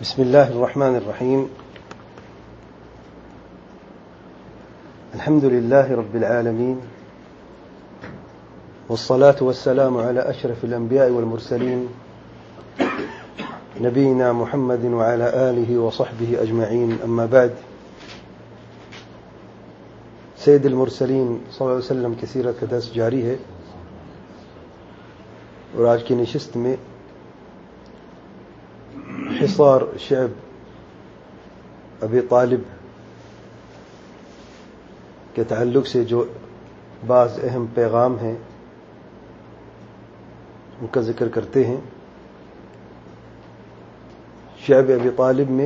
بسم الله الرحمن الرحيم. الحمد لله رب العالمين، والصلاة والسلام على أشرف الأنبياء والمرسلين نبينا محمد وعلى آله وصحبه أجمعين. أما بعد، سيد المرسلين صلی اللہ علیہ وسلم کی سیرت کا درس جاری ہے، اور آج کی نشست میں حصار شعب ابی طالب کے تعلق سے جو بعض اہم پیغام ہیں ان کا ذکر کرتے ہیں. شعب ابی طالب میں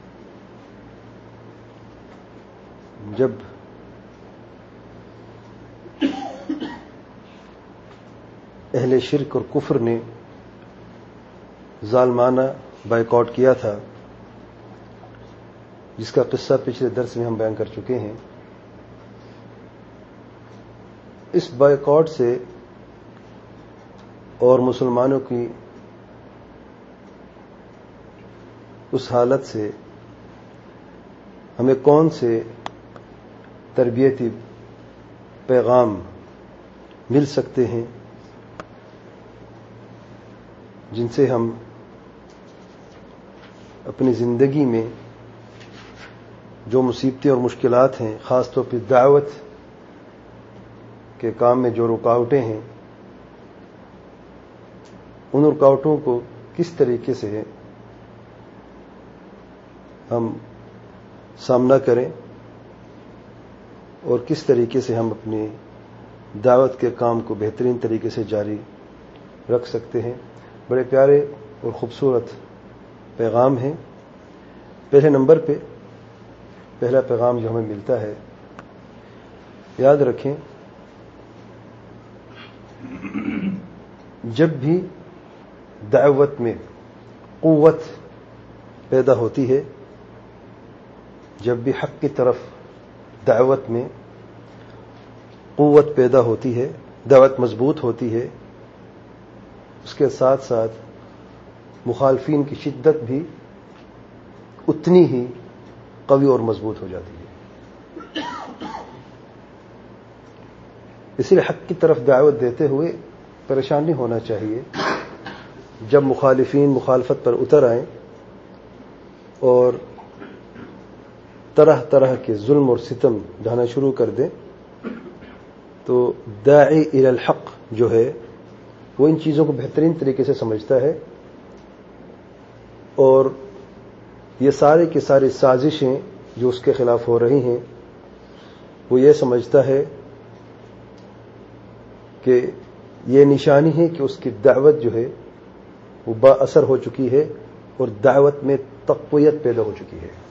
جب اہل شرک اور کفر نے ظالمانہ بائیکاٹ کیا تھا، جس کا قصہ پچھلے درس میں ہم بیان کر چکے ہیں، اس بائیکاٹ سے اور مسلمانوں کی اس حالت سے ہمیں کون سے تربیتی پیغام مل سکتے ہیں جن سے ہم اپنی زندگی میں جو مصیبتیں اور مشکلات ہیں، خاص طور پہ دعوت کے کام میں جو رکاوٹیں ہیں، ان رکاوٹوں کو کس طریقے سے ہم سامنا کریں اور کس طریقے سے ہم اپنی دعوت کے کام کو بہترین طریقے سے جاری رکھ سکتے ہیں. بڑے پیارے اور خوبصورت پیغام ہیں. پہلے نمبر پہ پہلا پیغام جو ہمیں ملتا ہے، یاد رکھیں، جب بھی دعوت میں قوت پیدا ہوتی ہے، جب بھی حق کی طرف دعوت میں قوت پیدا ہوتی ہے، دعوت مضبوط ہوتی ہے، اس کے ساتھ ساتھ مخالفین کی شدت بھی اتنی ہی قوی اور مضبوط ہو جاتی ہے. اس لیے حق کی طرف دعوت دیتے ہوئے پریشان نہیں ہونا چاہیے جب مخالفین مخالفت پر اتر آئیں اور طرح طرح کے ظلم اور ستم ڈھانا شروع کر دیں. تو داعی الی الحق جو ہے وہ ان چیزوں کو بہترین طریقے سے سمجھتا ہے، اور یہ سارے کی ساری سازشیں جو اس کے خلاف ہو رہی ہیں، وہ یہ سمجھتا ہے کہ یہ نشانی ہے کہ اس کی دعوت جو ہے وہ با اثر ہو چکی ہے اور دعوت میں تقویت پیدا ہو چکی ہے.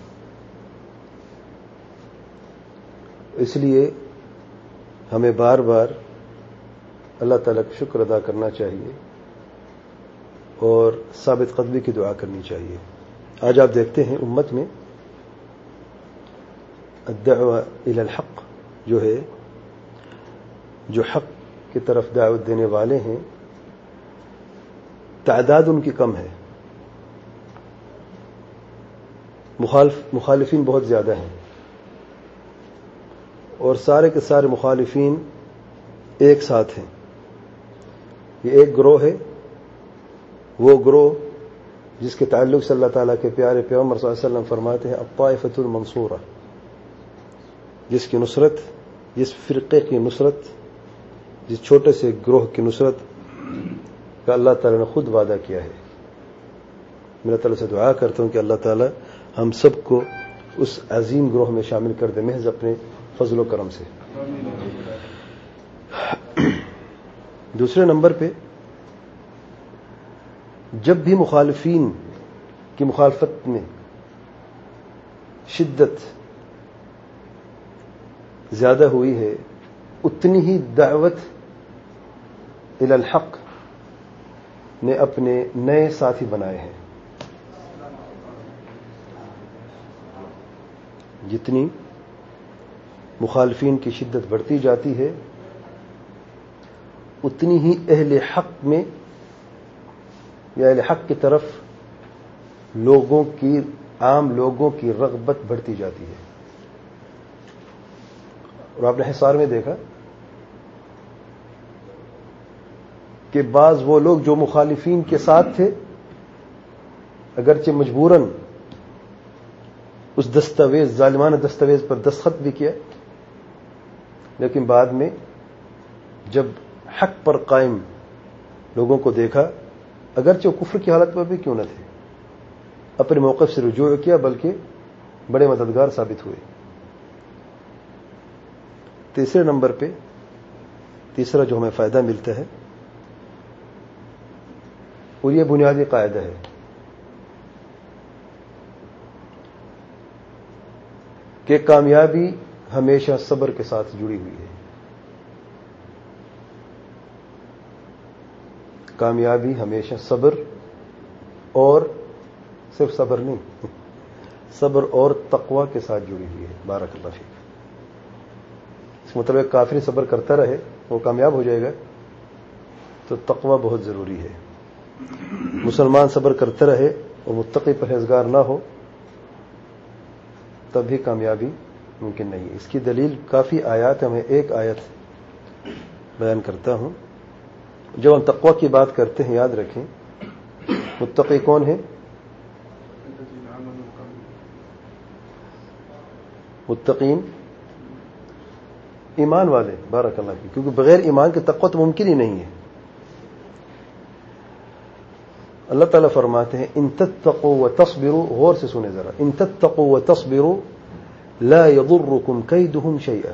اس لیے ہمیں بار بار اللہ تعالیٰ کا شکر ادا کرنا چاہیے اور ثابت قدمی کی دعا کرنی چاہیے. آج آپ دیکھتے ہیں امت میں الدعوہ الی الحق جو ہے، جو حق کی طرف دعوت دینے والے ہیں، تعداد ان کی کم ہے، مخالفین بہت زیادہ ہیں، اور سارے کے سارے مخالفین ایک ساتھ ہیں. یہ ایک گروہ ہے، وہ گروہ جس کے تعلق سے اللہ تعالیٰ کے پیارے پیغمبر صلی اللہ علیہ وسلم فرماتے ہیں الطائفۃ المنصورہ، جس کی نصرت، جس فرقے کی نصرت، جس چھوٹے سے گروہ کی نصرت کا اللہ تعالیٰ نے خود وعدہ کیا ہے. میں اللہ تعالیٰ سے دعا کرتا ہوں کہ اللہ تعالیٰ ہم سب کو اس عظیم گروہ میں شامل کر دے محض اپنے فضل و کرم سے. دوسرے نمبر پہ، جب بھی مخالفین کی مخالفت میں شدت زیادہ ہوئی ہے، اتنی ہی دعوت الی الحق نے اپنے نئے ساتھی بنائے ہیں. جتنی مخالفین کی شدت بڑھتی جاتی ہے، اتنی ہی اہل حق میں یا اہل حق کی طرف عام لوگوں کی رغبت بڑھتی جاتی ہے. اور آپ نے حصار میں دیکھا کہ بعض وہ لوگ جو مخالفین کے ساتھ تھے اگرچہ مجبوراً اس دستاویز ظالمانہ دستاویز پر دستخط بھی کیا، لیکن بعد میں جب حق پر قائم لوگوں کو دیکھا، اگرچہ وہ کفر کی حالت پر بھی کیوں نہ تھے، اپنے موقف سے رجوع کیا، بلکہ بڑے مددگار ثابت ہوئے. تیسرے نمبر پہ تیسرا جو ہمیں فائدہ ملتا ہے وہ یہ بنیادی قاعدہ ہے کہ کامیابی ہمیشہ صبر کے ساتھ جڑی ہوئی ہے. کامیابی ہمیشہ صبر، اور صرف صبر نہیں، صبر اور تقوی کے ساتھ جڑی ہوئی ہے. بارک اللہ فیک. اس مطلب کافر صبر کرتا رہے وہ کامیاب ہو جائے گا، تو تقوی بہت ضروری ہے. مسلمان صبر کرتے رہے اور متقی پرہیزگار نہ ہو تب بھی کامیابی ممکن نہیں ہے. اس کی دلیل کافی آیات ہیں، میں ایک آیت بیان کرتا ہوں. جب ہم تقوی کی بات کرتے ہیں یاد رکھیں متقی کون ہیں؟ متقین ایمان والے. بارک اللہ فیک. کیونکہ بغیر ایمان کے تقوی تو ممکن ہی نہیں ہے. اللہ تعالیٰ فرماتے ہیں ان تتقوا وتصبروا، غور سے سنیں ذرا، ان تتقوا وتصبروا لا يضركم كيدهم شيئا.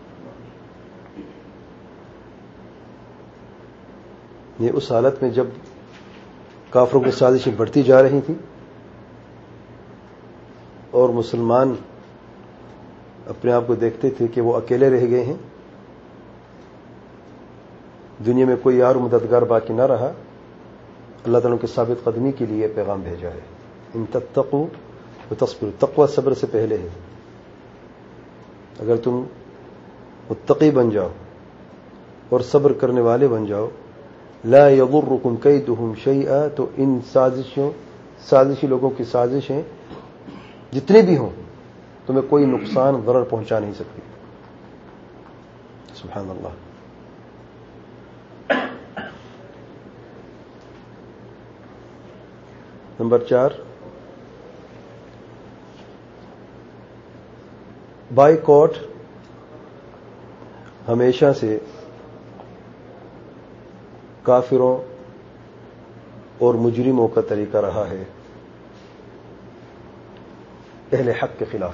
یہ اس حالت میں جب کافروں کی سازشیں بڑھتی جا رہی تھیں اور مسلمان اپنے آپ کو دیکھتے تھے کہ وہ اکیلے رہ گئے ہیں، دنیا میں کوئی یار مددگار باقی نہ رہا، اللہ تعالیٰ کی ثابت قدمی کے لیے پیغام بھیجا ہے. ان تتقوا وتصبروا، تقوی صبر سے پہلے ہے. اگر تم متقی بن جاؤ اور صبر کرنے والے بن جاؤ، لا يضركم كيدهم شيئا، تو ان سازشی لوگوں کی سازشیں جتنے بھی ہوں تمہیں کوئی نقصان ضرر پہنچا نہیں سکتی. سبحان اللہ. نمبر 4، بائیکاٹ ہمیشہ سے کافروں اور مجرموں کا طریقہ رہا ہے اہل حق کے خلاف.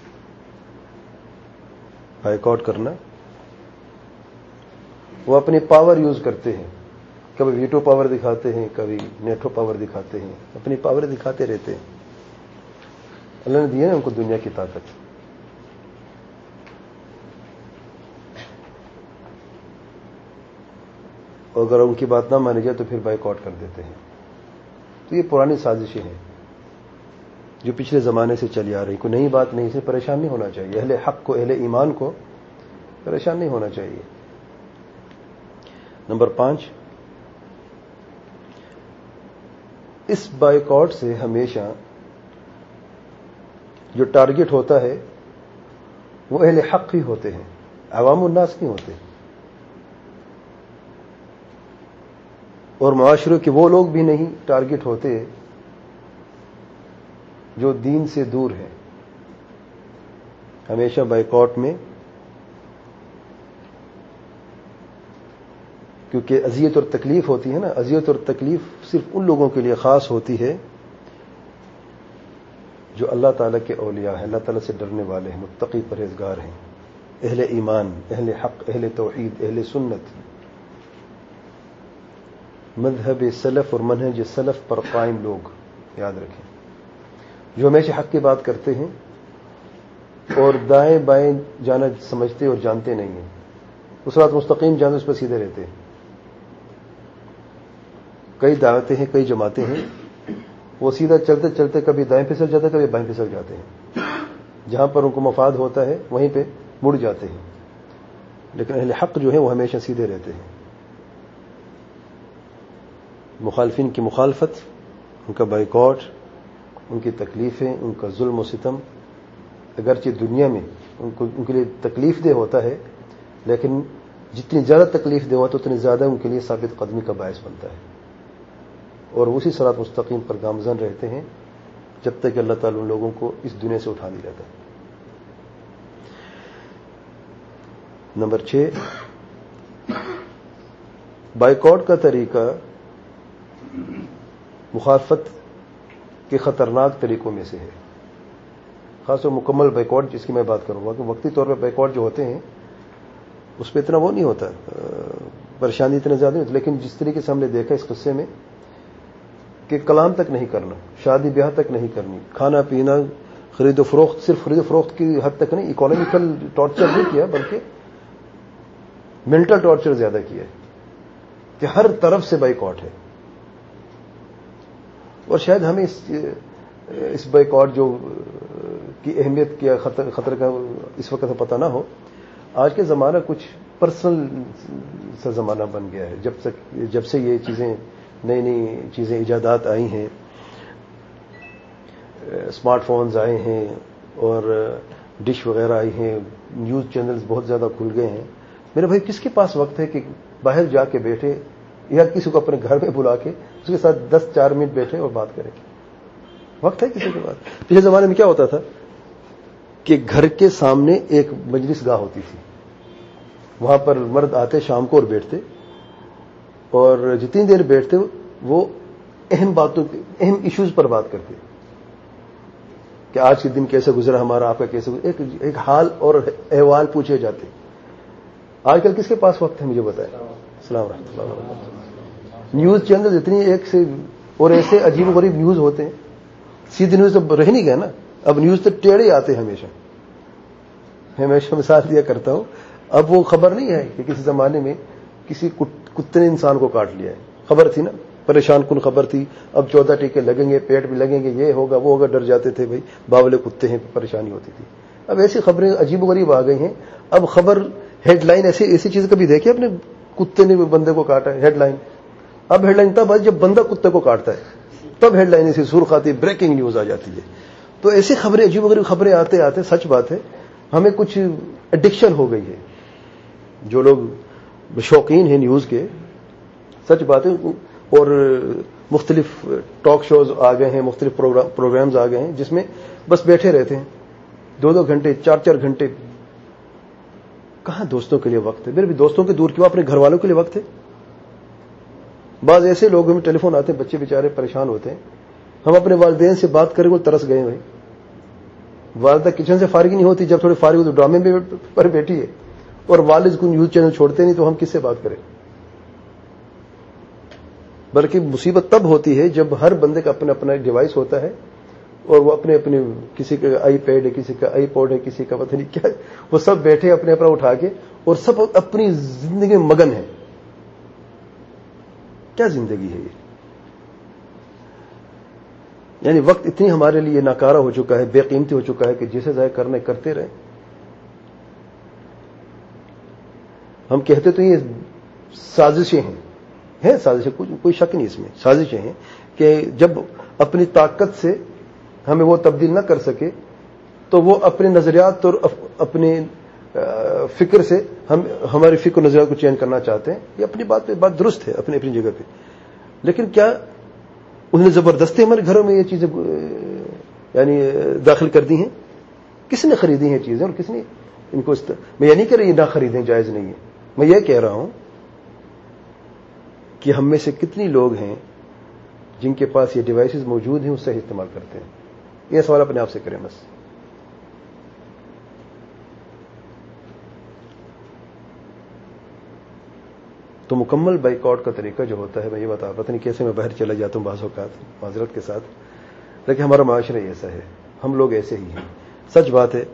بائیکاٹ کرنا، وہ اپنی پاور یوز کرتے ہیں، کبھی ویٹو پاور دکھاتے ہیں، کبھی نیٹو پاور دکھاتے ہیں، اپنی پاور دکھاتے رہتے ہیں. اللہ نے دی ہے ان کو دنیا کی طاقت. اور اگر ان کی بات نہ مانی جائے تو پھر بائیکاٹ کر دیتے ہیں. تو یہ پرانی سازشیں ہیں جو پچھلے زمانے سے چلی آ رہی. کوئی نئی بات نہیں، اسے پریشان نہیں ہونا چاہیے. اہل حق کو، اہل ایمان کو پریشان نہیں ہونا چاہیے. نمبر 5، اس بائیکاٹ سے ہمیشہ جو ٹارگٹ ہوتا ہے وہ اہل حق ہی ہوتے ہیں، عوام الناس نہیں ہوتے. اور معاشرے کے وہ لوگ بھی نہیں ٹارگٹ ہوتے جو دین سے دور ہیں. ہمیشہ بائیکاٹ میں کیونکہ اذیت اور تکلیف ہوتی ہے نا، اذیت اور تکلیف صرف ان لوگوں کے لیے خاص ہوتی ہے جو اللہ تعالیٰ کے اولیاء ہیں، اللہ تعالیٰ سے ڈرنے والے ہیں، متقی پرہیزگار ہیں، اہل ایمان، اہل حق، اہل توحید، اہل سنت، مذہب سلف اور منہج سلف پر قائم لوگ. یاد رکھیں، جو ہمیشہ حق کی بات کرتے ہیں اور دائیں بائیں جانا سمجھتے اور جانتے نہیں ہیں. اس رات مستقیم جانے اس پر سیدھے رہتے ہیں. کئی دعوتیں ہیں، کئی جماعتیں ہیں، وہ سیدھا چلتے چلتے کبھی دائیں پھسل جاتے ہیں، کبھی بائیں پھسل جاتے ہیں. جہاں پر ان کو مفاد ہوتا ہے وہیں پہ مڑ جاتے ہیں. لیکن اہل حق جو ہیں وہ ہمیشہ سیدھے رہتے ہیں. مخالفین کی مخالفت، ان کا بائیکاٹ، ان کی تکلیفیں، ان کا ظلم و ستم اگرچہ دنیا میں ان کے لیے تکلیف دہ ہوتا ہے، لیکن جتنی زیادہ تکلیف دہ ہوتا ہے اتنی زیادہ ان کے لیے ثابت قدمی کا باعث بنتا ہے، اور اسی صراط مستقیم پر گامزن رہتے ہیں جب تک کہ اللہ تعالیٰ ان لوگوں کو اس دنیا سے اٹھا نہیں لیتا۔ نمبر 6، بائیکاٹ کا طریقہ مخالفت کے خطرناک طریقوں میں سے ہے، خاص طور مکمل بائیکاٹ جس کی میں بات کروں گا، کہ وقتی طور پہ بائیکاٹ جو ہوتے ہیں اس پہ اتنا وہ نہیں ہوتا، پریشانی اتنا زیادہ نہیں ہوتی، لیکن جس طریقے سے ہم نے دیکھا اس قصے میں کہ کلام تک نہیں کرنا، شادی بیاہ تک نہیں کرنی، کھانا پینا، خرید و فروخت، صرف خرید و فروخت کی حد تک نہیں، اکانومیکل ٹارچر نہیں کیا بلکہ مینٹل ٹارچر زیادہ کیا ہے کہ ہر طرف سے بائیکاٹ ہے۔ اور شاید ہمیں اس بائیکاٹ جو کی اہمیت کیا خطر کا اس وقت پتہ نہ ہو۔ آج کے زمانہ کچھ پرسنل سا زمانہ بن گیا ہے، جب سے یہ چیزیں نئی نئی چیزیں ایجادات آئی ہیں، اسمارٹ فونز آئے ہیں اور ڈش وغیرہ آئی ہیں، نیوز چینلز بہت زیادہ کھل گئے ہیں۔ میرے بھائی کس کے پاس وقت ہے کہ باہر جا کے بیٹھے یا کسی کو اپنے گھر میں بلا کے اس کے ساتھ 10-4 منٹ بیٹھے اور بات کریں؟ وقت ہے کسی کے پاس؟ پچھلے زمانے میں کیا ہوتا تھا کہ گھر کے سامنے ایک مجلس گاہ ہوتی تھی، وہاں پر مرد آتے شام کو اور بیٹھتے، اور جتنی دیر بیٹھتے وہ اہم باتوں، اہم ایشوز پر بات کرتے کہ آج کے دن کیسے گزرا ہمارا، آپ کا کیسے گزرا، ایک حال اور احوال پوچھے جاتے۔ آج کل کس کے پاس وقت ہے مجھے بتائیں؟ السلام ورحمۃ اللہ وبرکاتہ۔ نیوز چینل اتنی ایک سے اور ایسے عجیب و غریب نیوز ہوتے ہیں، سیدھی نیوز تو رہ نہیں گیا نا، اب نیوز تو ٹیڑھے آتے ہیں ہمیشہ۔ میں ہمیشہ مثال دیا کرتا ہوں، اب وہ خبر نہیں ہے کہ کسی زمانے میں کسی کتے نے انسان کو کاٹ لیا ہے، خبر تھی نا، پریشان کن خبر تھی، اب 14 ٹیکے لگیں گے، پیٹ بھی لگیں گے، یہ ہوگا وہ ہوگا، ڈر جاتے تھے بھائی باولے کتے ہیں، پریشانی ہوتی تھی۔ اب ایسی خبریں عجیب و غریب آ گئی ہیں، اب خبر ہیڈ لائن ایسی چیز کبھی دیکھی اپنے کتے نے بندے کو کاٹا ہے، ہیڈ لائن؟ اب ہیڈ لائن تب جب بندہ کتے کو کاٹتا ہے، تب ہیڈ لائن ایسی سرخ آتی ہے، بریکنگ نیوز آ جاتی ہے۔ تو ایسی خبریں، عجیب و غریب خبریں آتے آتے، سچ بات ہے ہمیں کچھ ایڈکشن ہو گئی ہے، جو لوگ شوقین ہیں نیوز کے، سچ بات ہے، اور مختلف ٹاک شوز آ گئے ہیں، مختلف پروگرامز آ گئے ہیں جس میں بس بیٹھے رہتے ہیں 2-2 گھنٹے 4-4 گھنٹے۔ کہاں دوستوں کے لیے وقت ہے؟ میرے بھی دوستوں کے دور کیوں، اپنے گھر والوں کے لیے وقت ہے؟ بعض ایسے لوگ ہمیں ٹیلی فون آتے ہیں، بچے بیچارے پریشان ہوتے ہیں، ہم اپنے والدین سے بات کریں وہ ترس گئے بھائی، والدہ کچن سے فارغ نہیں ہوتی، جب تھوڑے فارغ ہو تو ڈرامے میں پر بیٹھی ہے، اور والد کو نیوز چینل چھوڑتے نہیں، تو ہم کس سے بات کریں؟ بلکہ مصیبت تب ہوتی ہے جب ہر بندے کا اپنا اپنا ایک ڈیوائس ہوتا ہے، اور وہ اپنے اپنے، کسی کا آئی پیڈ ہے، کسی کا آئی پوڈ ہے، کسی کا پتہ نہیں کیا، وہ سب بیٹھے اپنے اپنا اٹھا کے، اور سب اپنی زندگی میں مگن ہے۔ کیا زندگی ہے یہ؟ یعنی وقت اتنی ہمارے لیے ناکارہ ہو چکا ہے، بے قیمتی ہو چکا ہے کہ جسے ضائع کرنے کرتے رہیں۔ ہم کہتے تو یہ سازشیں ہیں سازشیں، کوئی شک نہیں اس میں، سازشیں ہیں کہ جب اپنی طاقت سے ہمیں وہ تبدیل نہ کر سکے تو وہ اپنے نظریات اور اپنے فکر سے ہماری فکر و نظریات کو چینج کرنا چاہتے ہیں۔ یہ اپنی بات درست ہے اپنی اپنی جگہ پہ، لیکن کیا انہوں نے زبردستی ہمارے گھروں میں یہ چیزیں یعنی داخل کر دی ہیں؟ کس نے خریدی ہیں چیزیں اور کس نے ان کو میں یہ نہیں کہہ رہا یہ نہ خریدیں جائز نہیں ہے، میں یہ کہہ رہا ہوں کہ ہم میں سے کتنی لوگ ہیں جن کے پاس یہ ڈیوائسز موجود ہیں، اس سے استعمال کرتے ہیں؟ یہ سوال اپنے آپ سے کریں بس۔ تو مکمل بائیکاٹ کا طریقہ جو ہوتا ہے، میں یہ بتا، پتہ نہیں کیسے میں باہر چلا جاتا ہوں بعض اوقات معذرت کے ساتھ، لیکن ہمارا معاشرہ ایسا ہے، ہم لوگ ایسے ہی ہیں۔ سچ بات ہے،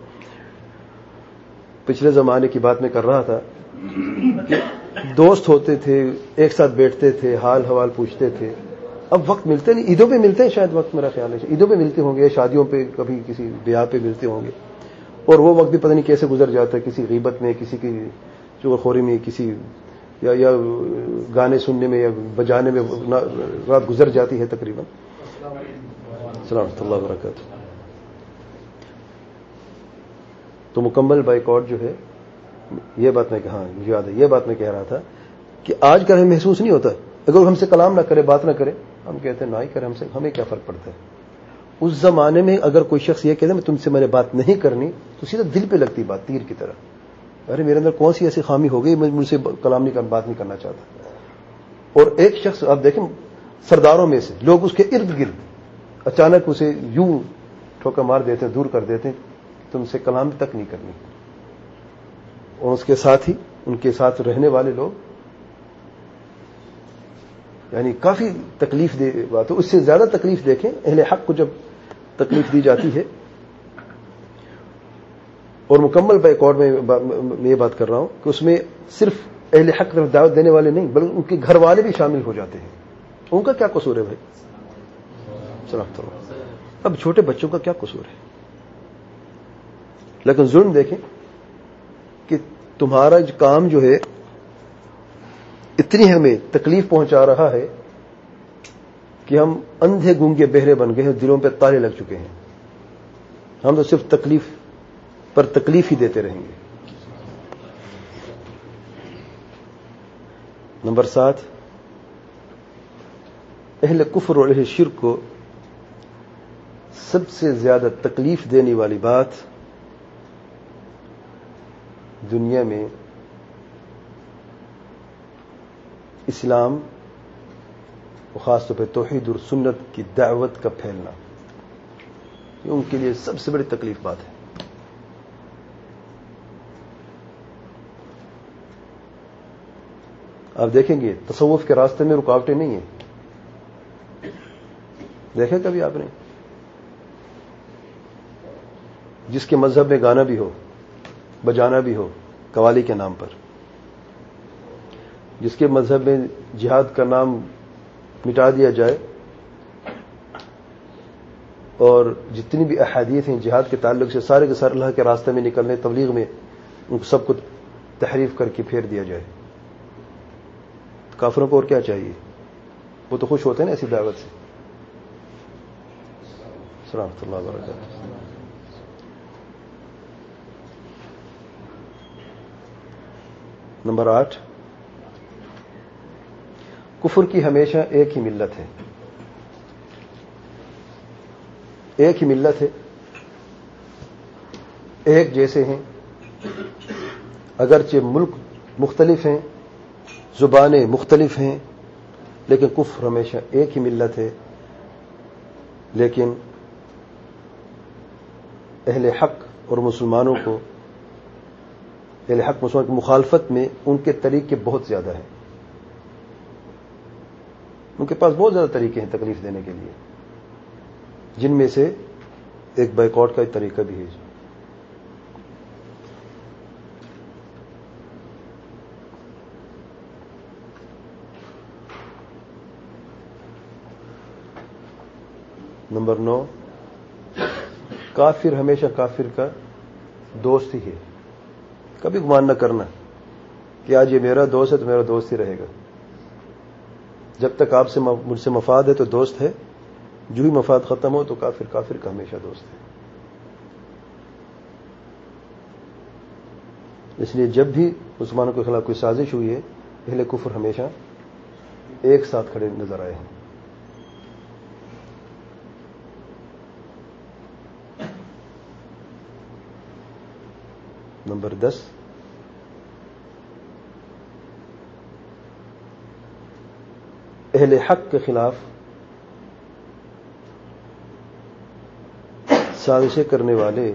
پچھلے زمانے کی بات میں کر رہا تھا کہ دوست ہوتے تھے، ایک ساتھ بیٹھتے تھے، حال حوال پوچھتے تھے، اب وقت ملتے نہیں۔ عیدوں پہ ملتے ہیں شاید وقت، میرا خیال ہے عیدوں پہ ملتے ہوں گے، شادیوں پہ، کبھی کسی بیاہ پہ ملتے ہوں گے، اور وہ وقت بھی پتہ نہیں کیسے گزر جاتا ہے، کسی غیبت میں، کسی کی چغلخوری میں، کسی یا گانے سننے میں یا بجانے میں رات گزر جاتی ہے تقریباً۔ ورحمۃ اللہ وبرکاتہ. تو مکمل بائیکاٹ جو ہے، یہ بات میں کہا یاد ہے، یہ بات میں کہہ رہا تھا کہ آج کل ہمیں محسوس نہیں ہوتا اگر ہم سے کلام نہ کرے، بات نہ کرے، ہم کہتے ہیں نہ ہی کرے، ہمیں کیا فرق پڑتا ہے. اس زمانے میں اگر کوئی شخص یہ کہتا ہے میں نے بات نہیں کرنی، تو سیدھا دل پہ لگتی بات تیر کی طرح. ارے میرے اندر کون سی ایسی خامی ہو گئی، میں مجھ سے کلام نہیں بات نہیں کرنا چاہتا. اور ایک شخص آپ دیکھیں سرداروں میں سے لوگ اس کے ارد گرد اچانک اسے یوں ٹھوکا مار دیتے ہیں، دور کر دیتے ہیں، تم سے کلام تک نہیں کرنی. اور اس کے ساتھ ہی ان کے ساتھ رہنے والے لوگ، یعنی کافی تکلیف دے بات ہے. اس سے زیادہ تکلیف دیکھیں اہل حق کو جب تکلیف دی جاتی ہے. اور مکمل بائیکاٹ میں یہ بات کر رہا ہوں کہ اس میں صرف اہل حق طرف دعوت دینے والے نہیں بلکہ ان کے گھر والے بھی شامل ہو جاتے ہیں. ان کا کیا قصور ہے بھائی؟ سلام اللہ. اب چھوٹے بچوں کا کیا قصور ہے؟ لیکن ظلم دیکھیں کہ تمہارا کام جو ہے اتنی ہمیں تکلیف پہنچا رہا ہے کہ ہم اندھے گونگے بہرے بن گئے ہیں، دلوں پہ تالے لگ چکے ہیں. ہم تو صرف تکلیف پر تکلیف ہی دیتے رہیں گے. نمبر 7، اہل کفر اور اہل شرک کو سب سے زیادہ تکلیف دینے والی بات دنیا میں اسلام اور خاص طور پہ توحید اور سنت کی دعوت کا پھیلنا، یہ ان کے لیے سب سے بڑی تکلیف بات ہے. آپ دیکھیں گے تصوف کے راستے میں رکاوٹیں نہیں ہیں. دیکھیں کبھی آپ نے جس کے مذہب میں گانا بھی ہو، بجانا بھی ہو قوالی کے نام پر، جس کے مذہب میں جہاد کا نام مٹا دیا جائے، اور جتنی بھی احادیث ہیں جہاد کے تعلق سے سارے کے سارے اللہ کے راستے میں نکلنے، تبلیغ میں ان کو سب کو تحریف کر کے پھیر دیا جائے. کافروں کو اور کیا چاہیے؟ وہ تو خوش ہوتے ہیں نا ایسی دعوت سے. ورحمۃ اللہ وبرکاتہ. نمبر 8، کفر کی ہمیشہ ایک ہی ملت ہے. ایک ہی ملت ہے، ایک جیسے ہیں، اگرچہ ملک مختلف ہیں، زبانیں مختلف ہیں، لیکن کفر ہمیشہ ایک ہی ملت ہے. لیکن اہل حق اور مسلمانوں کو، اہل حق مسلمان کی مخالفت میں ان کے طریقے بہت زیادہ ہیں. ان کے پاس بہت زیادہ طریقے ہیں تکلیف دینے کے لیے، جن میں سے ایک بائیکاٹ کا ایک طریقہ بھی ہے. نمبر 9، کافر ہمیشہ کافر کا دوست ہی ہے. کبھی گمان نہ کرنا کہ آج یہ میرا دوست ہے تو میرا دوست ہی رہے گا. جب تک آپ سے مجھ سے مفاد ہے تو دوست ہے، جو ہی مفاد ختم ہو تو کافر کافر کا ہمیشہ دوست ہے. اس لیے جب بھی مسلمانوں کے خلاف کوئی سازش ہوئی ہے، اہل کفر ہمیشہ ایک ساتھ کھڑے نظر آئے ہیں. نمبر 10، اہل حق کے خلاف سازشیں کرنے والے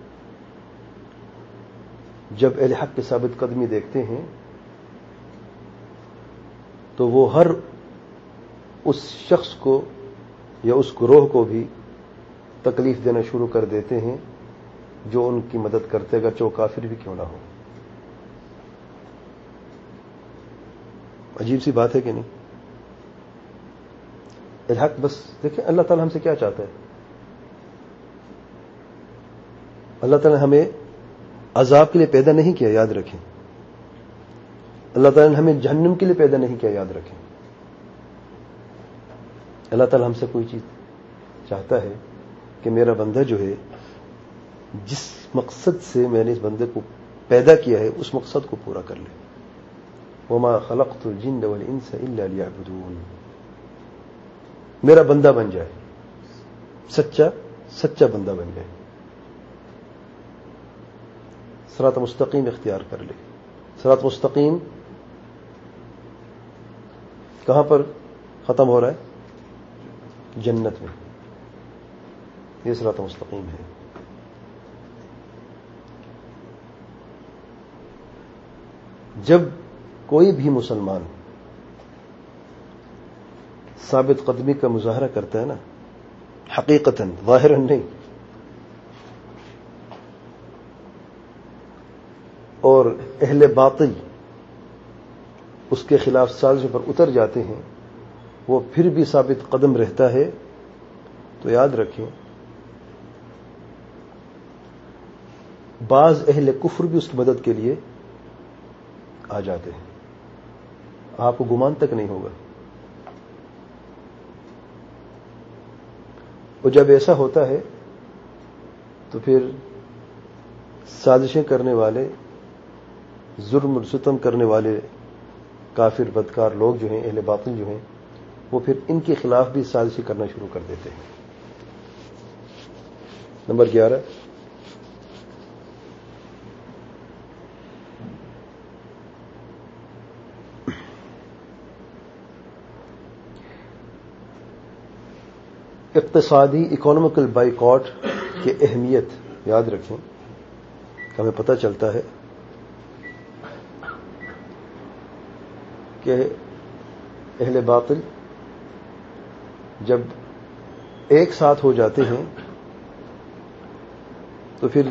جب اہل حق کی ثابت قدمی دیکھتے ہیں تو وہ ہر اس شخص کو یا اس گروہ کو بھی تکلیف دینا شروع کر دیتے ہیں جو ان کی مدد کرتے، اگرچہ وہ کافر بھی کیوں نہ ہو. عجیب سی بات ہے کہ نہیں؟ الحق بس دیکھیں اللہ تعالی ہم سے کیا چاہتا ہے. اللہ تعالی نے ہمیں عذاب کے لیے پیدا نہیں کیا، یاد رکھیں. اللہ تعالی نے ہمیں جہنم کے لیے پیدا نہیں کیا، یاد رکھیں. اللہ تعالی ہم سے کوئی چیز چاہتا ہے کہ میرا بندہ جو ہے جس مقصد سے میں نے اس بندے کو پیدا کیا ہے اس مقصد کو پورا کر لے. وما خلقت الجن والانس الا ليعبدون. میرا بندہ بن جائے, سچا بندہ بن جائے, صراط مستقیم اختیار کر لے. صراط مستقیم کہاں پر ختم ہو رہا ہے؟ جنت میں. یہ صراط مستقیم ہے. جب کوئی بھی مسلمان ثابت قدمی کا مظاہرہ کرتا ہے نا, حقیقتاً ظاہراً نہیں, اور اہل باطل اس کے خلاف سازشوں پر اتر جاتے ہیں, وہ پھر بھی ثابت قدم رہتا ہے, تو یاد رکھیں بعض اہل کفر بھی اس کی مدد کے لیے آ جاتے ہیں. آپ کو گمان تک نہیں ہوگا. اور جب ایسا ہوتا ہے تو پھر سازشیں کرنے والے, ظلم و ستم کرنے والے کافر بدکار لوگ جو ہیں, اہل باطل جو ہیں, وہ پھر ان کے خلاف بھی سازشیں کرنا شروع کر دیتے ہیں. نمبر 11, اقتصادی اکنامکل بائیکاٹ کی اہمیت. یاد رکھیں کہ ہمیں پتہ چلتا ہے کہ اہل باطل جب ایک ساتھ ہو جاتے ہیں تو پھر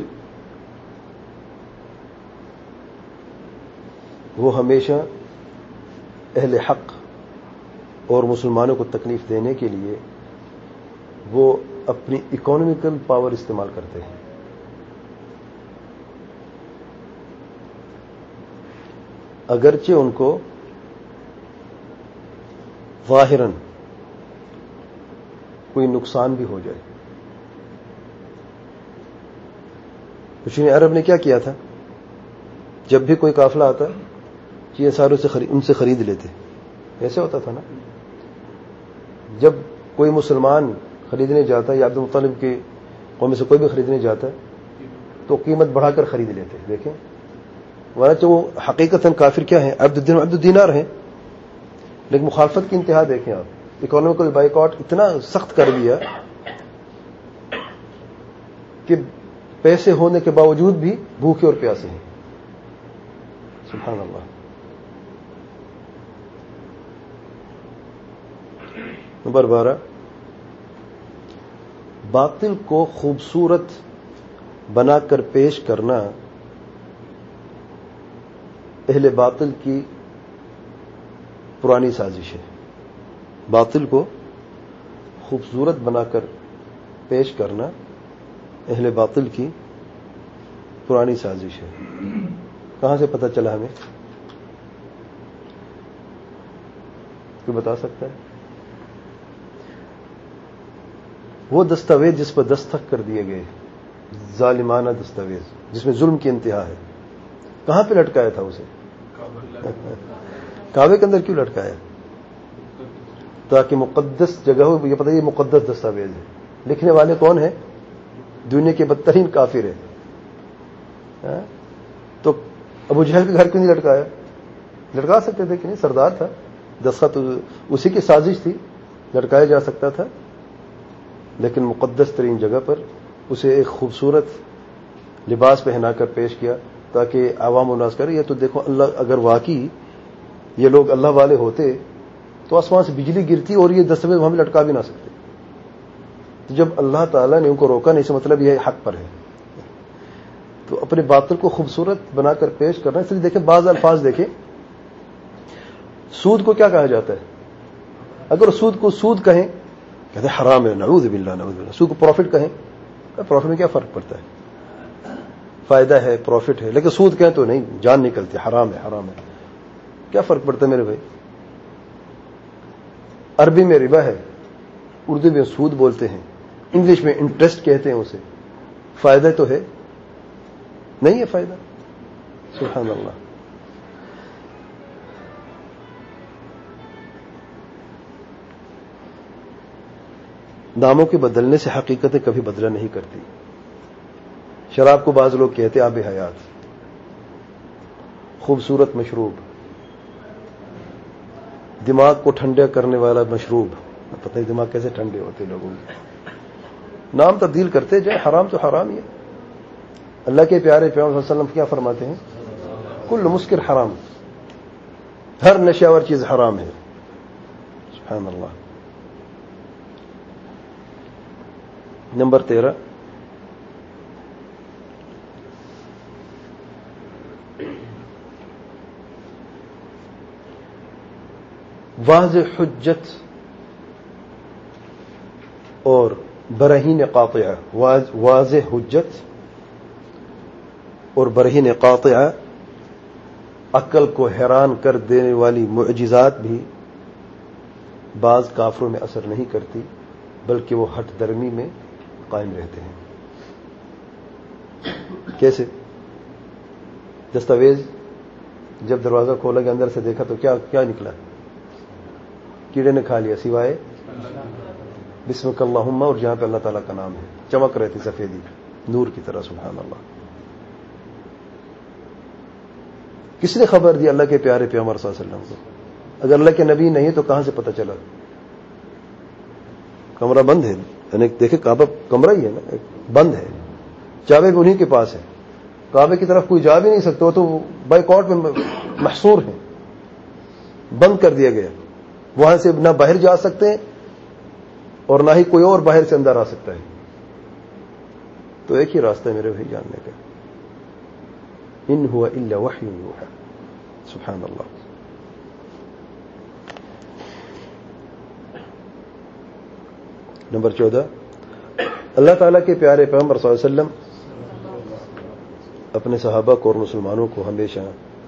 وہ ہمیشہ اہل حق اور مسلمانوں کو تکلیف دینے کے لیے وہ اپنی اکنامکل پاور استعمال کرتے ہیں. اگرچہ ان کو ظاہراً کوئی نقصان بھی ہو جائے. مشرکین عرب نے کیا کیا تھا؟ جب بھی کوئی قافلہ آتا چیزیں ساروں سے ان سے خرید لیتے. ایسے ہوتا تھا نا. جب کوئی مسلمان خریدنے جاتا ہے یا عبد المطلب کی قوم سے کوئی بھی خریدنے جاتا ہے تو قیمت بڑھا کر خرید لیتے. دیکھیں ورنہ وہ حقیقتاً کافر کیا ہیں؟ عبد الدینار ہیں. لیکن مخالفت کی انتہا دیکھیں آپ. اکنامکل بائیکاٹ اتنا سخت کر دیا کہ پیسے ہونے کے باوجود بھی بھوکے اور پیاسے ہیں. سبحان اللہ. نمبر 12, باطل کو خوبصورت بنا کر پیش کرنا اہل باطل کی پرانی سازش ہے. باطل کو خوبصورت بنا کر پیش کرنا اہل باطل کی پرانی سازش ہے. کہاں سے پتہ چلا ہمیں؟ کوئی بتا سکتا ہے؟ وہ دستاویز جس پر دستخط کر دیے گئے, ظالمانہ دستاویز جس میں ظلم کی انتہا ہے, کہاں پہ لٹکایا تھا اسے؟ کعبے کے اندر کیوں لٹکایا؟ تاکہ مقدس جگہ ہو. یہ پتہ یہ مقدس دستاویز ہے. لکھنے والے کون ہیں؟ دنیا کے بدترین کافر ہیں. تو ابو جہل کے گھر کیوں نہیں لٹکایا؟ لٹکا سکتے تھے کہ نہیں, سردار تھا, دستخط اسی کی سازش تھی, لٹکایا جا سکتا تھا. لیکن مقدس ترین جگہ پر اسے ایک خوبصورت لباس پہنا کر پیش کیا تاکہ عوام الناس کرے. یہ تو دیکھو اللہ, اگر واقعی یہ لوگ اللہ والے ہوتے تو آسمان سے بجلی گرتی اور یہ دستاویز ہمیں لٹکا بھی نہ سکتے. تو جب اللہ تعالیٰ نے ان کو روکا نہیں, اس مطلب یہ حق پر ہے. تو اپنے باطل کو خوبصورت بنا کر پیش کرنا. اس لیے دیکھیں بعض الفاظ دیکھیں, سود کو کیا کہا جاتا ہے؟ اگر سود کو سود کہیں کہتے ہیں حرام ہے, نعوذ باللہ نعوذ باللہ. سود کو پروفٹ کہیں, پروفٹ میں کیا فرق پڑتا ہے؟ فائدہ ہے, پروفٹ ہے. لیکن سود کہیں تو نہیں, جان نکلتی, حرام ہے حرام ہے. کیا فرق پڑتا ہے میرے بھائی؟ عربی میں ربا ہے, اردو میں سود بولتے ہیں. انگلش میں انٹرسٹ کہتے ہیں اسے. فائدہ تو ہے نہیں ہے فائدہ. سبحان اللہ. ناموں کے بدلنے سے حقیقتیں کبھی بدلا نہیں کرتی. شراب کو بعض لوگ کہتے آب حیات، خوبصورت مشروب، دماغ کو ٹھنڈا کرنے والا مشروب. پتہ نہیں دماغ کیسے ٹھنڈے ہوتے لوگوں کے. نام تبدیل کرتے جائیں، حرام تو حرام ہی ہے. اللہ کے پیارے پیغمبر صلی اللہ علیہ وسلم کیا فرماتے ہیں؟ کل مسکر حرام، ہر نشہ آور چیز حرام ہے. سبحان اللہ. نمبر 13، واضح حجت اور براہین قاطعہ. واضح حجت اور براہین قاطعہ عقل کو حیران کر دینے والی معجزات بھی بعض کافروں میں اثر نہیں کرتی، بلکہ وہ ہٹ درمی میں قائم رہتے ہیں. کیسے؟ دستاویز جب دروازہ کھولا گیا اندر سے دیکھا تو کیا نکلا؟ کیڑے نے کھا لیا سوائے بسمک اللہم، اور جہاں پہ اللہ تعالیٰ کا نام ہے چمک رہتی سفیدی نور کی طرح. سبحان اللہ. کس نے خبر دی؟ اللہ کے پیارے پیغمبر صلی اللہ علیہ وسلم کو. اگر اللہ کے نبی نہیں تو کہاں سے پتہ چلا؟ کمرہ بند ہے، یعنی دیکھیں کعبہ کمرہ ہی ہے نا، بند ہے، چابے بھی انہیں کے پاس ہے. کعبے کی طرف کوئی جا بھی نہیں سکتا، تو بائیکاٹ میں محصور ہیں، بند کر دیا گیا. وہاں سے نہ باہر جا سکتے ہیں اور نہ ہی کوئی اور باہر سے اندر آ سکتا ہے. تو ایک ہی راستہ ہے میرے بھائی جاننے کا، ان ہوا الا وحی یوحی. سبحان اللہ. نمبر 14، اللہ تعالیٰ کے پیارے پیغمبر صلی اللہ علیہ وسلم اپنے صحابہ کو اور مسلمانوں کو ہمیشہ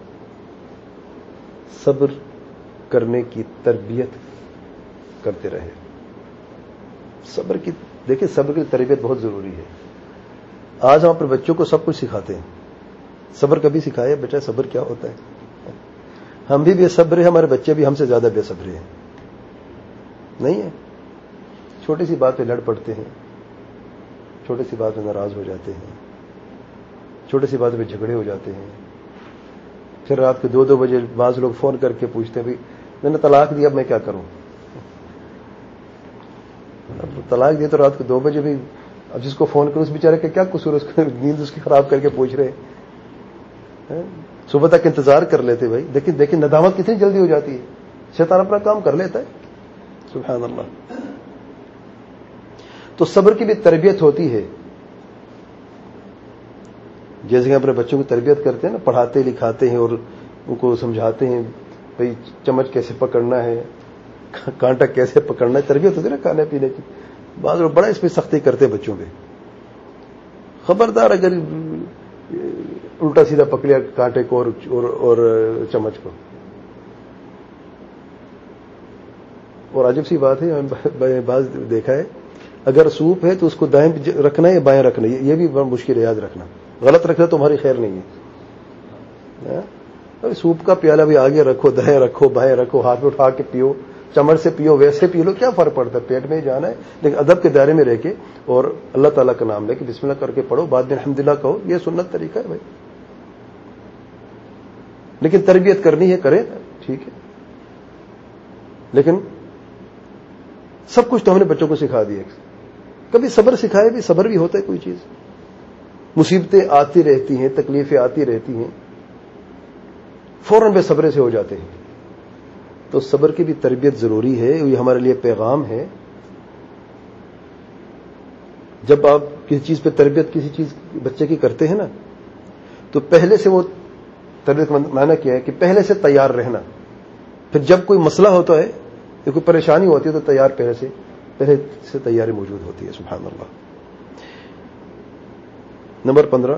صبر کرنے کی تربیت کرتے رہے. صبر کی دیکھیں، صبر کی تربیت بہت ضروری ہے. آج ہم اپنے بچوں کو سب کچھ سکھاتے ہیں. صبر کبھی سکھایا بیٹا صبر کیا ہوتا ہے؟ ہم بھی بے صبر ہیں، ہمارے بچے بھی ہم سے زیادہ بے صبر ہیں. نہیں ہے؟ چھوٹی سی بات پہ لڑ پڑتے ہیں، چھوٹی سی بات پہ ناراض ہو جاتے ہیں، چھوٹی سی بات پہ جھگڑے ہو جاتے ہیں. پھر رات کے 2 بجے بعض لوگ فون کر کے پوچھتے ہیں بھی میں نے طلاق دی اب میں کیا کروں؟ اب طلاق دی تو رات کو 2 بجے بھی اب جس کو فون کروں اس بیچارے کا کیا قصور، اس کو نیند اس کی خراب کر کے پوچھ رہے. صبح تک انتظار کر لیتے بھائی. دیکھیں ندامت کتنی جلدی ہو جاتی ہے. شیطان اپنا کام کر لیتا ہے. سبحان اللہ. تو صبر کی بھی تربیت ہوتی ہے. جیسے کہ اپنے بچوں کی تربیت کرتے ہیں نا، پڑھاتے لکھاتے ہیں اور ان کو سمجھاتے ہیں بھائی چمچ کیسے پکڑنا ہے، کانٹا کیسے پکڑنا ہے. تربیت ہوتی ہے نا کھانے پینے کی. بعض لوگ بڑا اس پہ سختی کرتے ہیں بچوں پہ. خبردار اگر الٹا سیدھا پکڑیا کانٹے کو اور چمچ کو. اور عجب سی بات ہے، بعض دیکھا ہے اگر سوپ ہے تو اس کو دائیں رکھنا ہے یا بائیں رکھنا ہے، یہ بھی بڑا مشکل ہے یاد رکھنا. غلط رکھنا تمہاری خیر نہیں ہے. سوپ کا پیالہ بھی آگے رکھو، دائیں رکھو، بائیں رکھو، ہاتھ میں اٹھا کے پیو، چمچ سے پیو، ویسے پی لو، کیا فرق پڑتا ہے؟ پیٹ میں ہی جانا ہے. لیکن ادب کے دائرے میں رہ کے اور اللہ تعالیٰ کا نام لے کے بسم اللہ کر کے پڑھو، بعد میں الحمدللہ کہو. یہ سنت طریقہ ہے بھائی. لیکن تربیت کرنی ہے کریں، ٹھیک ہے. لیکن سب کچھ تو ہم نے بچوں کو سکھا دیا. کبھی صبر سکھائے بھی، صبر بھی ہوتا ہے کوئی چیز. مصیبتیں آتی رہتی ہیں، تکلیفیں آتی رہتی ہیں، فوراً بے صبرے سے ہو جاتے ہیں. تو صبر کی بھی تربیت ضروری ہے. یہ ہمارے لیے پیغام ہے. جب آپ کسی چیز پہ تربیت کسی چیز بچے کی کرتے ہیں نا، تو پہلے سے وہ تربیت معنی کیا ہے کہ پہلے سے تیار رہنا. پھر جب کوئی مسئلہ ہوتا ہے یا کوئی پریشانی ہوتی ہے تو پہلے سے تیاری موجود ہوتی ہے. سبحان اللہ. نمبر 15،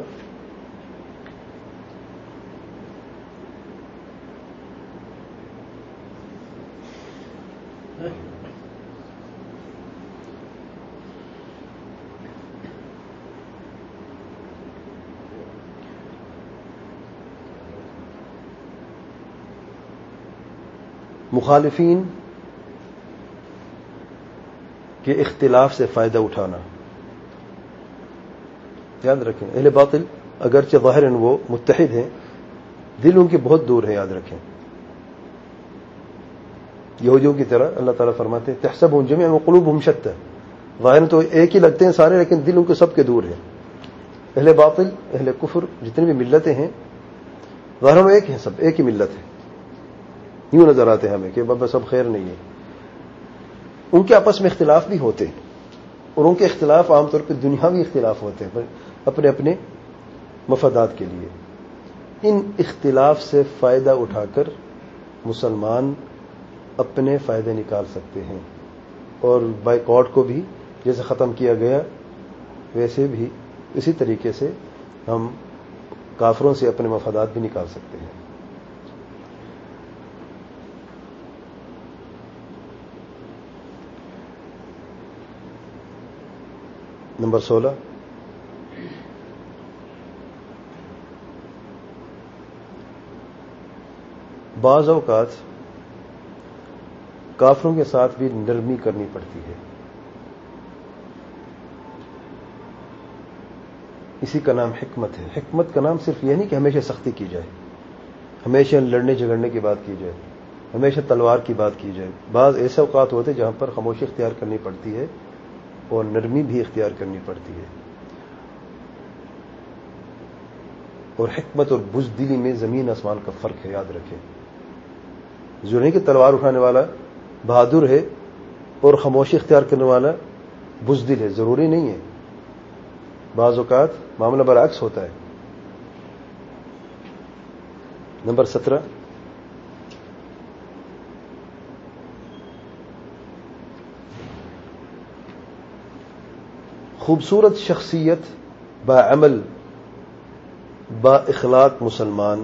مخالفین کے اختلاف سے فائدہ اٹھانا. یاد رکھیں اہل باطل اگرچہ ظاہراً وہ متحد ہیں، دل ان کے بہت دور ہے. یاد رکھیں یہودیوں کی طرح اللہ تعالیٰ فرماتے ہیں تحسبهم جميعا وقلوبهم شتى، ظاہراً تو ایک ہی لگتے ہیں سارے، لیکن دل ان کے سب کے دور ہے. اہل باطل اہل کفر جتنی بھی ملتیں ہیں ظاہراً وہ ایک ہیں، سب ایک ہی ملت ہے. یوں نظر آتے ہیں ہمیں کہ بابا سب خیر نہیں ہے. ان کے آپس میں اختلاف بھی ہوتے ہیں، اور ان کے اختلاف عام طور پہ دنیاوی اختلاف ہوتے ہیں اپنے اپنے مفادات کے لیے. ان اختلاف سے فائدہ اٹھا کر مسلمان اپنے فائدے نکال سکتے ہیں، اور بائیکاٹ کو بھی جیسے ختم کیا گیا ویسے بھی اسی طریقے سے ہم کافروں سے اپنے مفادات بھی نکال سکتے ہیں. نمبر 16، بعض اوقات کافروں کے ساتھ بھی نرمی کرنی پڑتی ہے. اسی کا نام حکمت ہے. حکمت کا نام صرف یہ نہیں کہ ہمیشہ سختی کی جائے، ہمیشہ لڑنے جھگڑنے کی بات کی جائے، ہمیشہ تلوار کی بات کی جائے. بعض ایسے اوقات ہوتے جہاں پر خاموشی اختیار کرنی پڑتی ہے اور نرمی بھی اختیار کرنی پڑتی ہے. اور حکمت اور بزدلی میں زمین آسمان کا فرق ہے. یاد رکھیں جو نہیں کہ تلوار اٹھانے والا بہادر ہے اور خاموشی اختیار کرنے والا بزدل ہے، ضروری نہیں ہے. بعض اوقات معاملہ برعکس ہوتا ہے. نمبر 17، خوبصورت شخصیت با عمل با اخلاق مسلمان.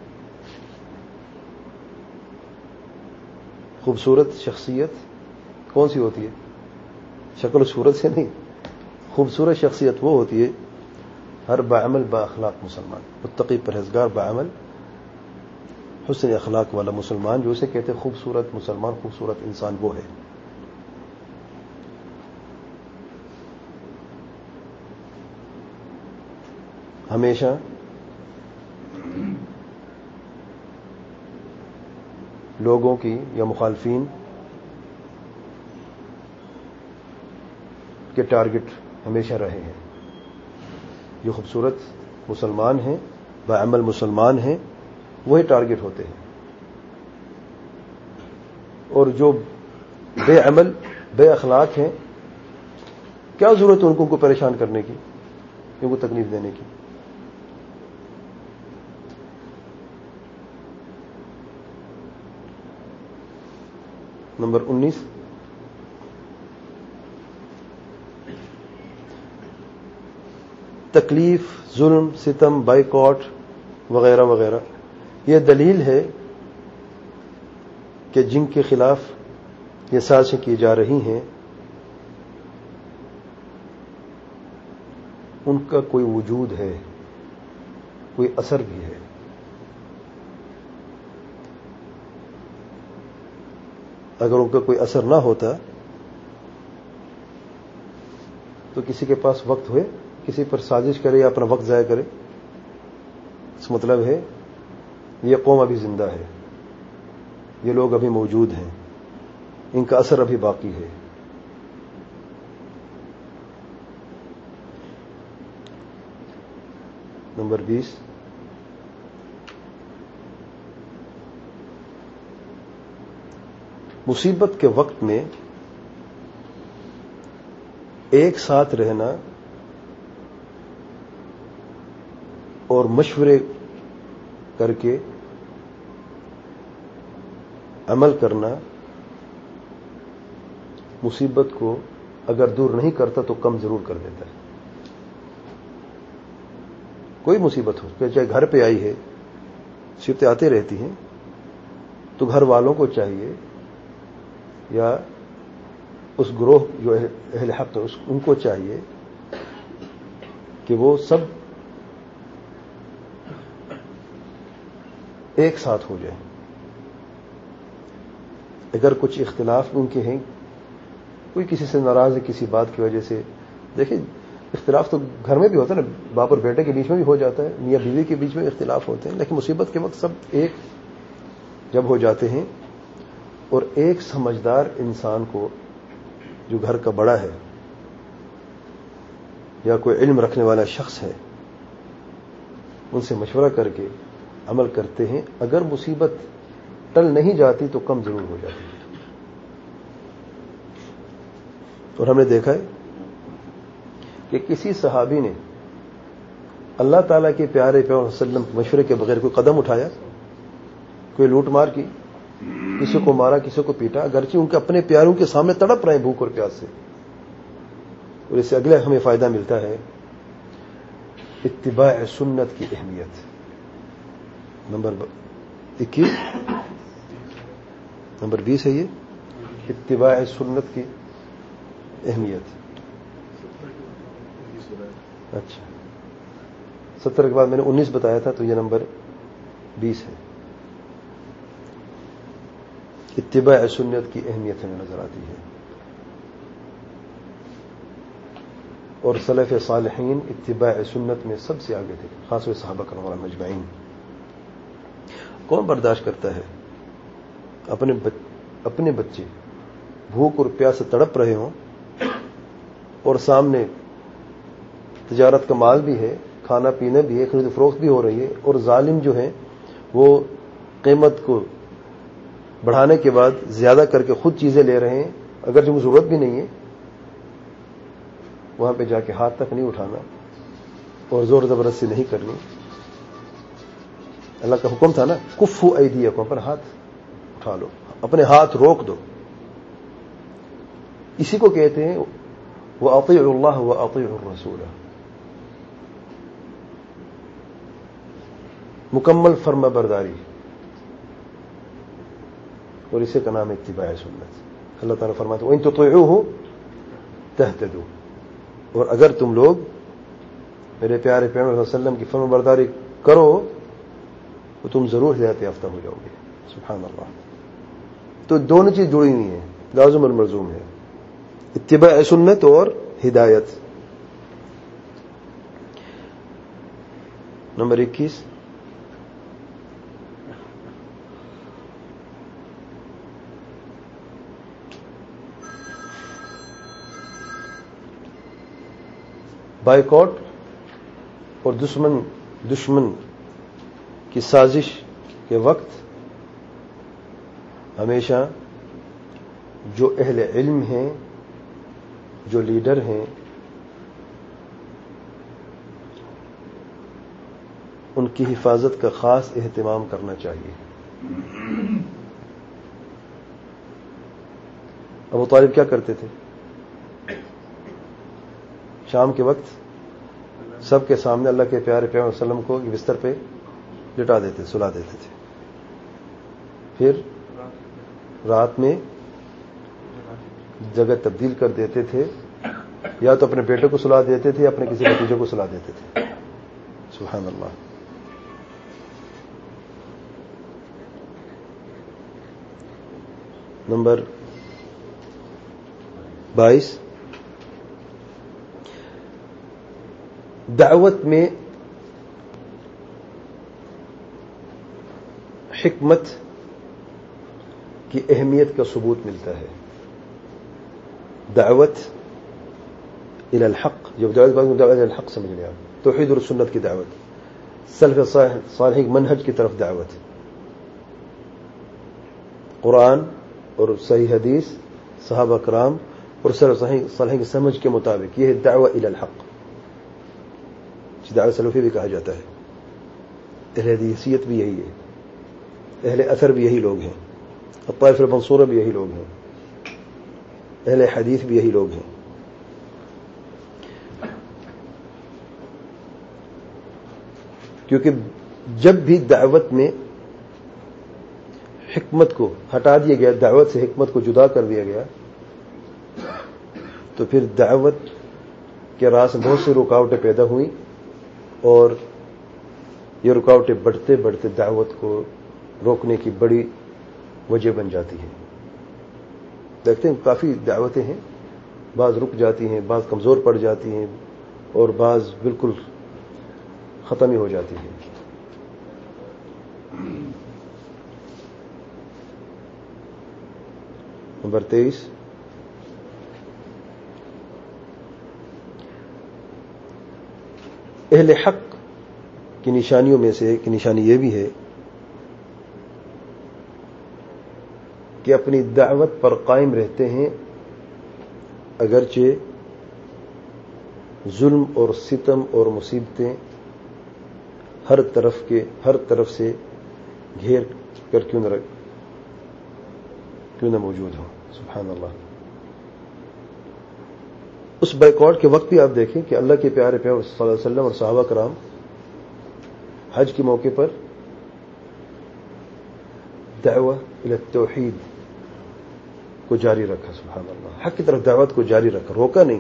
خوبصورت شخصیت کون سی ہوتی ہے؟ شکل و صورت سے نہیں. خوبصورت شخصیت وہ ہوتی ہے ہر بعمل با اخلاق مسلمان، متقی پرہیزگار بعمل حسن اخلاق والا مسلمان، جو اسے کہتے ہیں خوبصورت مسلمان، خوبصورت انسان وہ ہے. ہمیشہ لوگوں کی یا مخالفین کے ٹارگٹ ہمیشہ رہے ہیں. جو خوبصورت مسلمان ہیں، بعمل مسلمان ہیں، وہی ٹارگٹ ہوتے ہیں. اور جو بے عمل بے اخلاق ہیں، کیا ضرورت ہے ان کو پریشان کرنے کی، ان کو تکلیف دینے کی. نمبر 19، تکلیف، ظلم، ستم، بائیکاٹ وغیرہ وغیرہ یہ دلیل ہے کہ جن کے خلاف یہ سازشیں کی جا رہی ہیں ان کا کوئی وجود ہے، کوئی اثر بھی ہے. اگر ان کا کوئی اثر نہ ہوتا تو کسی کے پاس وقت ہوئے کسی پر سازش کرے یا اپنا وقت ضائع کرے. اس مطلب ہے یہ قوم ابھی زندہ ہے، یہ لوگ ابھی موجود ہیں، ان کا اثر ابھی باقی ہے. نمبر 20، مصیبت کے وقت میں ایک ساتھ رہنا اور مشورے کر کے عمل کرنا مصیبت کو اگر دور نہیں کرتا تو کم ضرور کر دیتا ہے. کوئی مصیبت ہو، چاہے گھر پہ آئی ہے، مصیبتیں آتی رہتی ہیں، تو گھر والوں کو چاہیے یا اس گروہ جو اہل حق ہے ان کو چاہیے کہ وہ سب ایک ساتھ ہو جائیں. اگر کچھ اختلاف ان کے ہیں، کوئی کسی سے ناراض ہے کسی بات کی وجہ سے، دیکھیں اختلاف تو گھر میں بھی ہوتا ہے نا، باپ اور بیٹے کے بیچ میں بھی ہو جاتا ہے، میاں بیوی کے بیچ میں اختلاف ہوتے ہیں، لیکن مصیبت کے وقت سب ایک جب ہو جاتے ہیں، اور ایک سمجھدار انسان کو جو گھر کا بڑا ہے یا کوئی علم رکھنے والا شخص ہے، ان سے مشورہ کر کے عمل کرتے ہیں، اگر مصیبت ٹل نہیں جاتی تو کم ضرور ہو جاتی ہے۔ اور ہم نے دیکھا ہے کہ کسی صحابی نے اللہ تعالیٰ کے پیارے پیغمبر صلی اللہ علیہ وسلم کے مشورے کے بغیر کوئی قدم اٹھایا، کوئی لوٹ مار کی، کسی کو مارا، کسی کو پیٹا، اگرچہ ان کے اپنے پیاروں کے سامنے تڑپ رہے ہیں بھوک اور پیاس سے۔ اور اس سے اگلے ہمیں فائدہ ملتا ہے اتباع سنت کی اہمیت۔ نمبر 21 نمبر 20 ہے یہ اتباع سنت کی اہمیت۔ اچھا 70 کے بعد میں نے 19 بتایا تھا، تو یہ نمبر 20 ہے۔ اتباع سنت کی اہمیت ہمیں نظر آتی ہے، اور سلف صالحین اتباع سنت میں سب سے آگے تھے، خاص طور صحابہ کرام اجمعین۔ کون برداشت کرتا ہے اپنے بچے بھوک اور پیاس سے تڑپ رہے ہوں اور سامنے تجارت کا مال بھی ہے، کھانا پینا بھی ہے، خرید و فروخت بھی ہو رہی ہے، اور ظالم جو ہیں وہ قیمت کو بڑھانے کے بعد زیادہ کر کے خود چیزیں لے رہے ہیں، اگر جو ضرورت بھی نہیں ہے، وہاں پہ جا کے ہاتھ تک نہیں اٹھانا اور زور زبردستی نہیں کرنی۔ اللہ کا حکم تھا نا، کفو ایدیکم، پر ہاتھ اٹھا لو، اپنے ہاتھ روک دو۔ اسی کو کہتے ہیں وَأَطِيعُوا اللَّهَ وَأَطِيعُوا الرَّسُولَ، مکمل فرما برداری، اور اسے کا نام اتباع سنت۔ اللہ تعالیٰ فرماتے ہیں وَإِن تُطِيعُوهُ تَهْتَدُوا، اور اگر تم لوگ میرے پیارے پیغمبر صلی اللہ علیہ وسلم کی فرما برداری کرو تو تم ضرور ہدایت یافتہ ہو جاؤ گے۔ سبحان اللہ۔ تو دونوں چیز جڑی ہوئی ہیں، لازم اور ملزوم ہے، اتباع سنت اور ہدایت۔ نمبر 21 بائیکاٹ اور دشمن کی سازش کے وقت ہمیشہ جو اہل علم ہیں، جو لیڈر ہیں، ان کی حفاظت کا خاص اہتمام کرنا چاہیے۔ ابو طالب کیا کرتے تھے؟ شام کے وقت سب کے سامنے اللہ کے پیارے پیغمبر صلی اللہ علیہ وسلم کو بستر پہ لٹا دیتے، سلا دیتے تھے، پھر رات میں جگہ تبدیل کر دیتے تھے، یا تو اپنے بیٹے کو سلا دیتے تھے یا اپنے کسی بھتیجے کو سلا دیتے تھے۔ سبحان اللہ۔ نمبر 22 دعوت میں حکمت کی اہمیت کا ثبوت ملتا ہے۔ دعوت الى الحق، جب دعوت الى الحق سمجھ لیں آپ، توحید اور سنت کی دعوت، سلف صالح منہج کی طرف دعوت، قرآن اور صحیح حدیث، صحابہ کرام اور سلف صالح کی سمجھ کے مطابق، یہ ہے دعوت الى الحق، دعوت سلفی بھی کہا جاتا ہے۔ اہل حدیثیت بھی یہی ہے، اہل اثر بھی یہی لوگ ہیں، الطائفہ المنصورہ بھی یہی لوگ ہیں، اہل حدیث بھی یہی لوگ ہیں۔ کیونکہ جب بھی دعوت میں حکمت کو ہٹا دیا گیا، دعوت سے حکمت کو جدا کر دیا گیا، تو پھر دعوت کے راہ سے بہت سی رکاوٹیں پیدا ہوئیں، اور یہ رکاوٹیں بڑھتے بڑھتے دعوت کو روکنے کی بڑی وجہ بن جاتی ہے۔ دیکھتے ہیں کافی دعوتیں ہیں، بعض رک جاتی ہیں، بعض کمزور پڑ جاتی ہیں، اور بعض بالکل ختم ہی ہو جاتی ہیں۔ نمبر 23، اہل حق کی نشانیوں میں سے ایک نشانی یہ بھی ہے کہ اپنی دعوت پر قائم رہتے ہیں، اگرچہ ظلم اور ستم اور مصیبتیں ہر طرف سے گھیر کر کیوں نہ موجود ہوں۔ سبحان اللہ۔ اس بائیکاٹ کے وقت بھی آپ دیکھیں کہ اللہ کے پیارے پیغمبر صلی اللہ علیہ وسلم اور صحابہ کرام حج کے موقع پر دعوہ الی التوحید کو جاری رکھا۔ سبحان اللہ، حق کی طرف دعوت کو جاری رکھا، روکا نہیں۔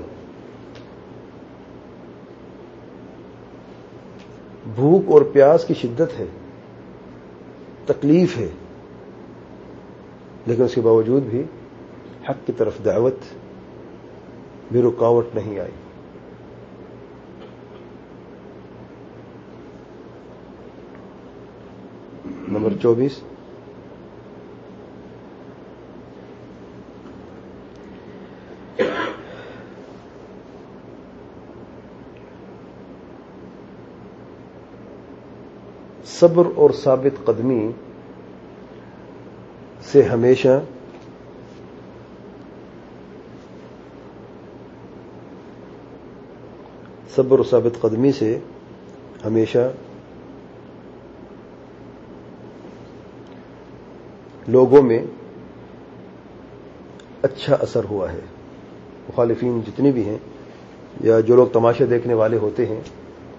بھوک اور پیاس کی شدت ہے، تکلیف ہے، لیکن اس کے باوجود بھی حق کی طرف دعوت بھی رکاوٹ نہیں آئی۔ نمبر 24، صبر اور ثابت قدمی سے ہمیشہ لوگوں میں اچھا اثر ہوا ہے۔ مخالفین جتنے بھی ہیں یا جو لوگ تماشا دیکھنے والے ہوتے ہیں،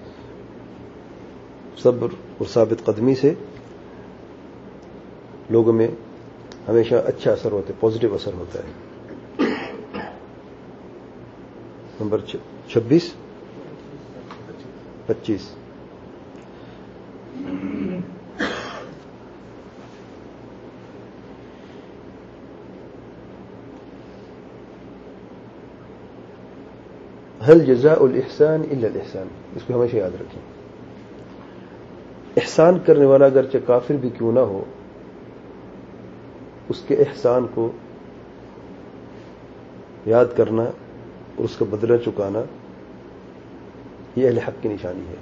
صبر اور ثابت قدمی سے لوگوں میں ہمیشہ اچھا اثر ہوتا ہے، پازیٹو اثر ہوتا ہے۔ نمبر 25، هل جزاء الاحسان الا الاحسان، اس کو ہمیشہ یاد رکھیں۔ احسان کرنے والا اگرچہ کافر بھی کیوں نہ ہو، اس کے احسان کو یاد کرنا اور اس کا بدلہ چکانا، یہ اہل حق کی نشانی ہے۔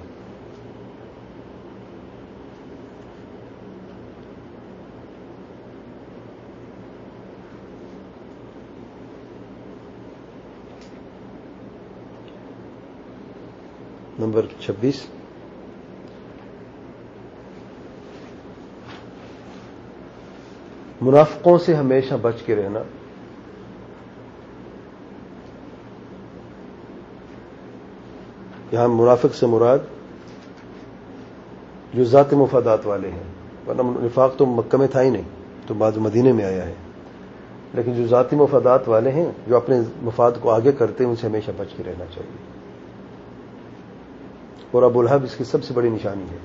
نمبر 26، منافقوں سے ہمیشہ بچ کے رہنا۔ یہاں منافق سے مراد جو ذات مفادات والے ہیں، ورنہ نفاق تو مکہ میں تھا ہی نہیں، تو بعد مدینے میں آیا ہے، لیکن جو ذاتی مفادات والے ہیں، جو اپنے مفاد کو آگے کرتے ہیں، ان سے ہمیشہ بچ کے رہنا چاہیے۔ اور ابو لہب اس کی سب سے بڑی نشانی ہے۔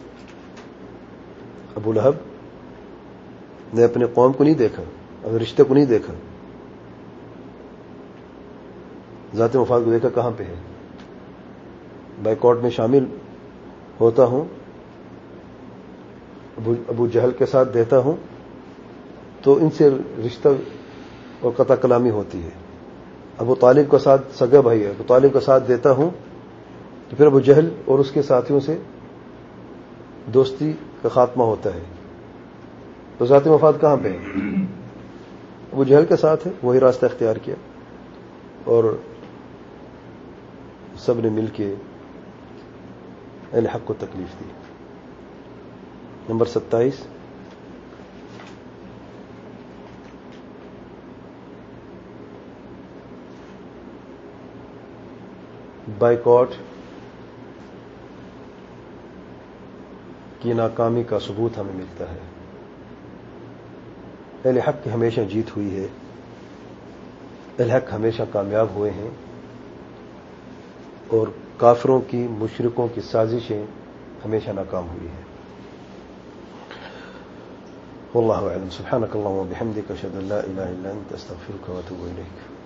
ابو لہب نے اپنے قوم کو نہیں دیکھا، اپنے رشتے کو نہیں دیکھا، ذات مفاد کو دیکھا کہاں پہ ہے۔ بائیکاٹ میں شامل ہوتا ہوں، ابو جہل کے ساتھ دیتا ہوں تو ان سے رشتہ اور قطع کلامی ہوتی ہے۔ ابو طالب کا ساتھ سگا بھائی ہے، ابو طالب کا ساتھ دیتا ہوں تو پھر ابو جہل اور اس کے ساتھیوں سے دوستی کا خاتمہ ہوتا ہے۔ تو ذاتی مفاد کہاں پہ ہے؟ ابو جہل کے ساتھ ہے، وہی راستہ اختیار کیا اور سب نے مل کے اہل حق کو تکلیف دی۔ نمبر 27، بائیکاٹ کی ناکامی کا ثبوت ہمیں ملتا ہے۔ اہل حق کی ہمیشہ جیت ہوئی ہے، اہل حق ہمیشہ کامیاب ہوئے ہیں، اور کافروں کی، مشرکوں کی سازشیں ہمیشہ ناکام ہوئی ہیں۔ والله أعلم. سبحانك اللهم وبحمدك أشهد أن لا إله إلا أنت أستغفرك وأتوب إليك.